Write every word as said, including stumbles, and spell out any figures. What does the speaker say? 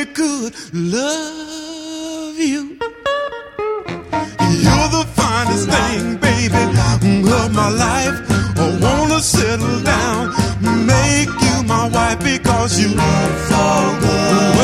could love you. You're the finest thing, baby, of my life. I wanna settle down, make you my wife because you look so good.